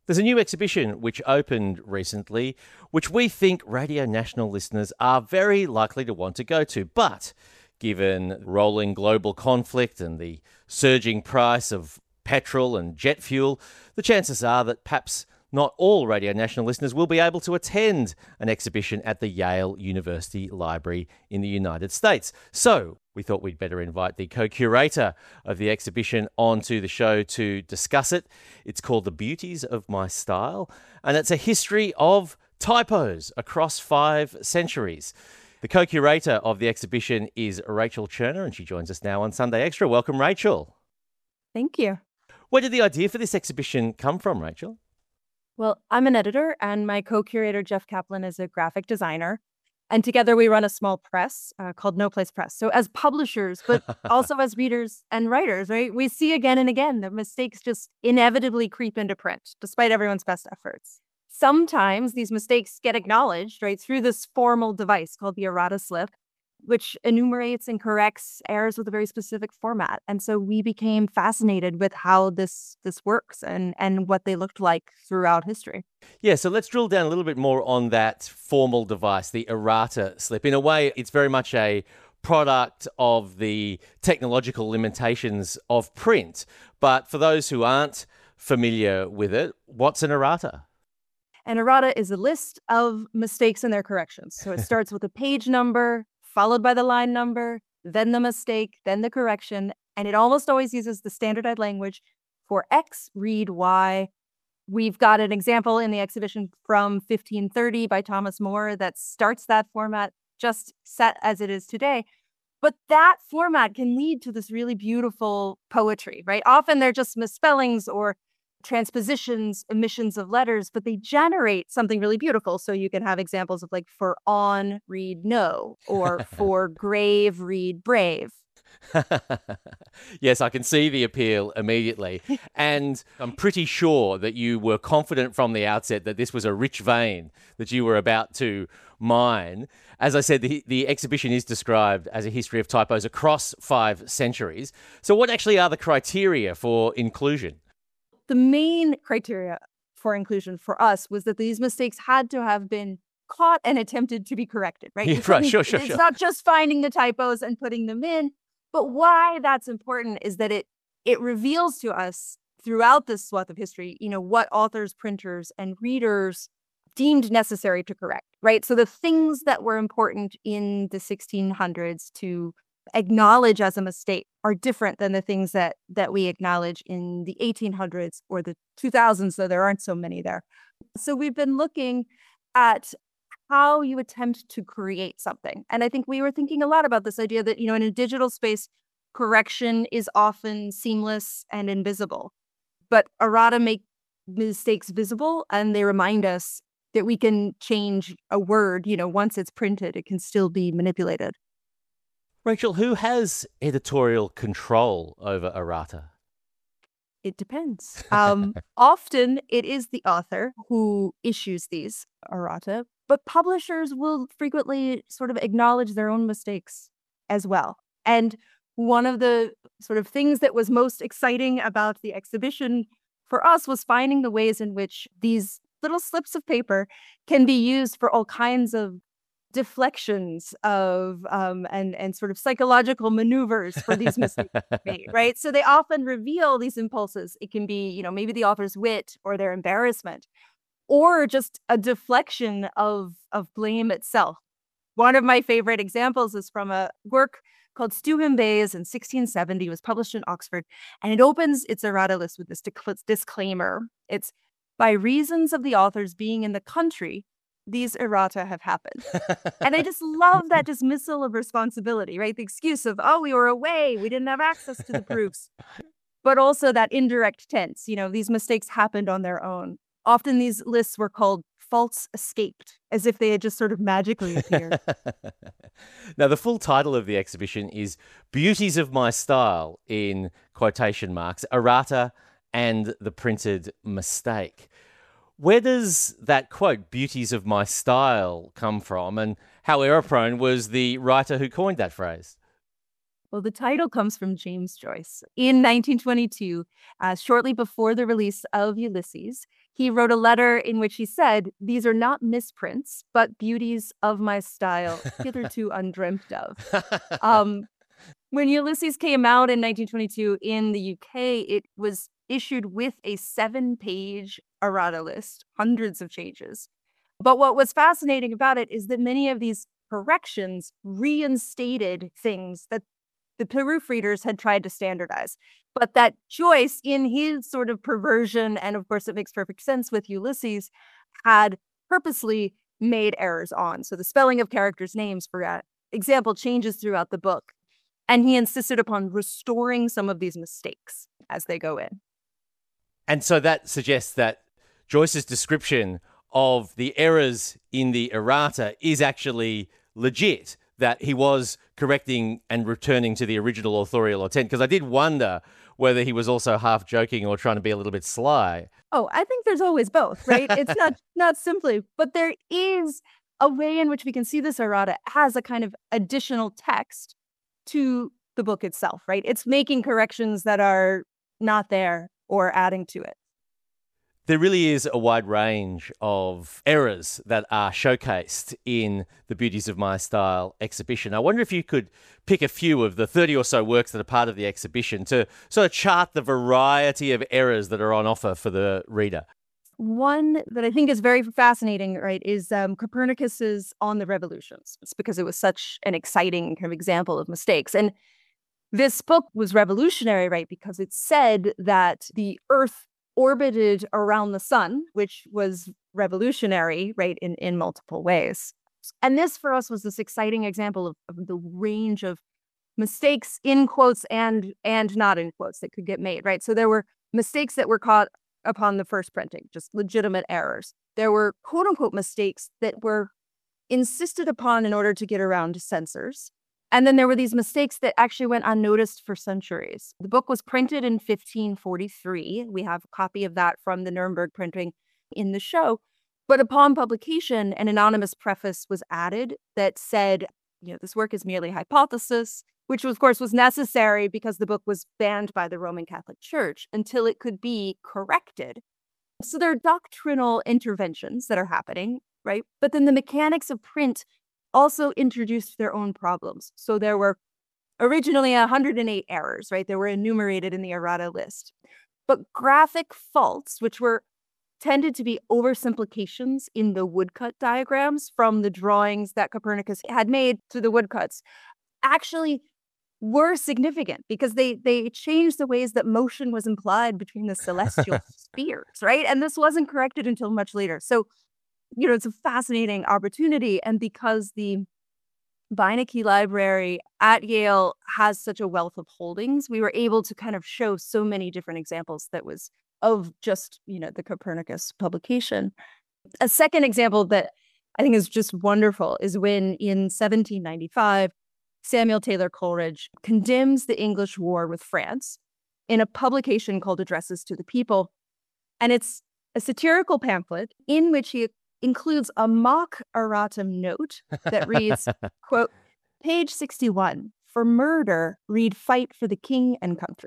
There's a new exhibition which opened recently, which we think Radio National listeners are very likely to want to go to. But given rolling global conflict and the surging price of petrol and jet fuel, the chances are that perhaps not all Radio National listeners will be able to attend an exhibition at the Yale University Library in the United States. So we thought we'd better invite the co-curator of the exhibition onto the show to discuss it. It's called The Beauties of My Style, and it's a history of typos across 5 centuries. The co-curator of the exhibition is Rachel Cherner, and she joins us now on Sunday Extra. Welcome, Rachel. Thank you. Where did the idea for this exhibition come from, Rachel? Well, I'm an editor, and my co-curator, Jeff Kaplan, is a graphic designer. And together we run a small press called No Place Press. So as publishers, but also as readers and writers, right, we see again and again that mistakes just inevitably creep into print, despite everyone's best efforts. Sometimes these mistakes get acknowledged, right, through this formal device called the errata slip, which enumerates and corrects errors with a very specific format. And so we became fascinated with how this works and what they looked like throughout history. Yeah, so let's drill down a little bit more on that formal device, the errata slip. In a way, it's very much a product of the technological limitations of print. But for those who aren't familiar with it, what's an errata? An errata is a list of mistakes and their corrections. So it starts with a page number, followed by the line number, then the mistake, then the correction. And it almost always uses the standardized language for X, read Y. We've got an example in the exhibition from 1530 by Thomas More that starts that format just set as it is today. But that format can lead to this really beautiful poetry, right? Often they're just misspellings or transpositions, omissions of letters, but they generate something really beautiful. So you can have examples of like for on, read no, or for grave, read brave. Yes, I can see the appeal immediately. And I'm pretty sure that you were confident from the outset that this was a rich vein that you were about to mine. As I said, the exhibition is described as a history of typos across 5 centuries. So what actually are the criteria for inclusion? The main criteria for inclusion for us was that these mistakes had to have been caught and attempted to be corrected, right? Yeah, right, sure. It's not just finding the typos and putting them in, but why that's important is that it reveals to us throughout this swath of history, what authors, printers, and readers deemed necessary to correct, right? So the things that were important in the 1600s to acknowledge as a mistake are different than the things that we acknowledge in the 1800s or the 2000s, though there aren't so many there. So we've been looking at how you attempt to create something. And I think we were thinking a lot about this idea that, in a digital space, correction is often seamless and invisible. But errata make mistakes visible, and they remind us that we can change a word, once it's printed, it can still be manipulated. Rachel, who has editorial control over errata? It depends. Often it is the author who issues these errata, but publishers will frequently sort of acknowledge their own mistakes as well. And one of the sort of things that was most exciting about the exhibition for us was finding the ways in which these little slips of paper can be used for all kinds of deflections of and sort of psychological maneuvers for these mistakes made, right? So they often reveal these impulses. It can be, maybe the author's wit or their embarrassment, or just a deflection of blame itself. One of my favorite examples is from a work called Stewham Bayes in 1670. It was published in Oxford, and it opens its errata list with this disclaimer. It's by reasons of the author's being in the country, these errata have happened. And I just love that dismissal of responsibility, right? The excuse of, we were away, we didn't have access to the proofs. But also that indirect tense, these mistakes happened on their own. Often these lists were called faults escaped, as if they had just sort of magically appeared. Now, the full title of the exhibition is Beauties of My Style, in quotation marks, errata and the printed mistake. Where does that quote, beauties of my style, come from, and how error-prone was the writer who coined that phrase? Well, the title comes from James Joyce. In 1922, shortly before the release of Ulysses, he wrote a letter in which he said, "These are not misprints, but beauties of my style, hitherto undreamt of." Um, when Ulysses came out in 1922 in the UK, it was issued with a 7-page errata list, hundreds of changes. But what was fascinating about it is that many of these corrections reinstated things that the proofreaders had tried to standardize. But that Joyce, in his sort of perversion, and of course it makes perfect sense with Ulysses, had purposely made errors on. So the spelling of characters' names, for example, changes throughout the book. And he insisted upon restoring some of these mistakes as they go in. And so that suggests that Joyce's description of the errors in the errata is actually legit, that he was correcting and returning to the original authorial intent. Because I did wonder whether he was also half joking or trying to be a little bit sly. Oh, I think there's always both, right? It's not simply, but there is a way in which we can see this errata as a kind of additional text to the book itself, right? It's making corrections that are not there or adding to it. There really is a wide range of errors that are showcased in the Beauties of My Style exhibition. I wonder if you could pick a few of the 30 or so works that are part of the exhibition to sort of chart the variety of errors that are on offer for the reader. One that I think is very fascinating, right, is Copernicus's On the Revolutions. It's because it was such an exciting kind of example of mistakes. And this book was revolutionary, right, because it said that the Earth orbited around the sun, which was revolutionary, right, in multiple ways. And this for us was this exciting example of the range of mistakes in quotes and not in quotes that could get made, right? So there were mistakes that were caught upon the first printing, just legitimate errors. There were quote unquote mistakes that were insisted upon in order to get around censors. And then there were these mistakes that actually went unnoticed for centuries. The book was printed in 1543. We have a copy of that from the Nuremberg printing in the show. But upon publication, an anonymous preface was added that said, this work is merely hypothesis, which of course was necessary because the book was banned by the Roman Catholic Church until it could be corrected. So there are doctrinal interventions that are happening, right? But then the mechanics of print also introduced their own problems. So there were originally 108 errors, right? They were enumerated in the errata list. But graphic faults, which were tended to be oversimplifications in the woodcut diagrams from the drawings that Copernicus had made to the woodcuts, actually were significant because they changed the ways that motion was implied between the celestial spheres, right? And this wasn't corrected until much later. So it's a fascinating opportunity. And because the Beinecke Library at Yale has such a wealth of holdings, we were able to kind of show so many different examples that was of just, the Copernicus publication. A second example that I think is just wonderful is when in 1795, Samuel Taylor Coleridge condemns the English war with France in a publication called Addresses to the People. And it's a satirical pamphlet in which he includes a mock erratum note that reads, quote, page 61, for murder, read fight for the king and country.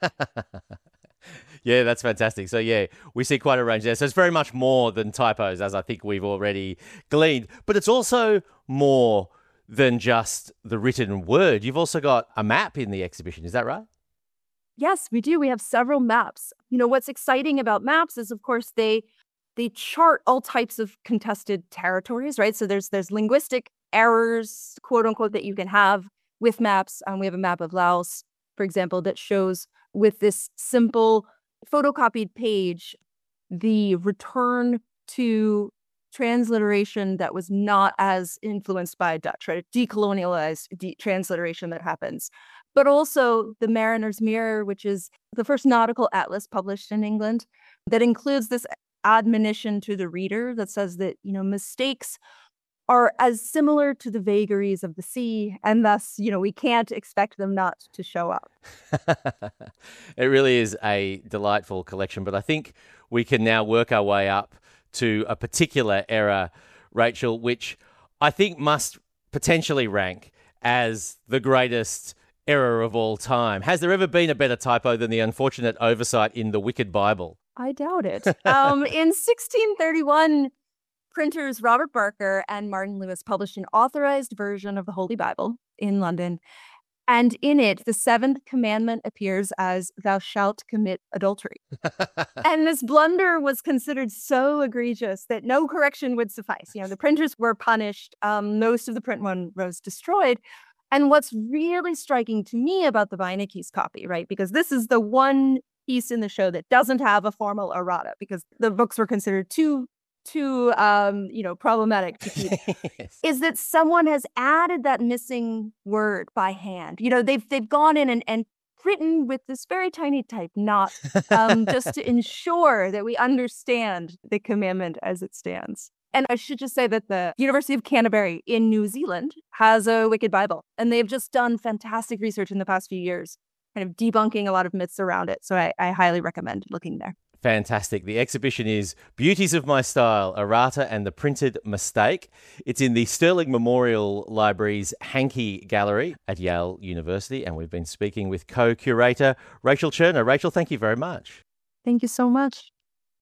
Yeah, that's fantastic. So yeah, we see quite a range there. So it's very much more than typos, as I think we've already gleaned. But it's also more than just the written word. You've also got a map in the exhibition. Is that right? Yes, we do. We have several maps. What's exciting about maps is, of course, they chart all types of contested territories, right? So there's linguistic errors, quote unquote, that you can have with maps. We have a map of Laos, for example, that shows with this simple photocopied page the return to transliteration that was not as influenced by Dutch, right? Decolonialized transliteration that happens. But also the Mariner's Mirror, which is the first nautical atlas published in England that includes this admonition to the reader that says that, mistakes are as similar to the vagaries of the sea, and thus, we can't expect them not to show up. It really is a delightful collection, but I think we can now work our way up to a particular error, Rachel, which I think must potentially rank as the greatest error of all time. Has there ever been a better typo than the unfortunate oversight in the Wicked Bible? I doubt it. In 1631, printers Robert Barker and Martin Lewis published an authorized version of the Holy Bible in London. And in it, the seventh commandment appears as "thou shalt commit adultery." And this blunder was considered so egregious that no correction would suffice. The printers were punished. Most of the print one was destroyed. And what's really striking to me about the Beinecke's copy, right, because this is the one piece in the show that doesn't have a formal errata because the books were considered too problematic to keep, Yes. is that someone has added that missing word by hand. They've gone in and written with this very tiny type, not just to ensure that we understand the commandment as it stands. And I should just say that the University of Canterbury in New Zealand has a Wicked Bible, and they've just done fantastic research in the past few years, kind of debunking a lot of myths around it. So I highly recommend looking there. Fantastic. The exhibition is Beauties of My Style, Errata and the Printed Mistake. It's in the Sterling Memorial Library's Hankey Gallery at Yale University, and we've been speaking with co-curator Rachel Cherner. Rachel, thank you very much. Thank you so much.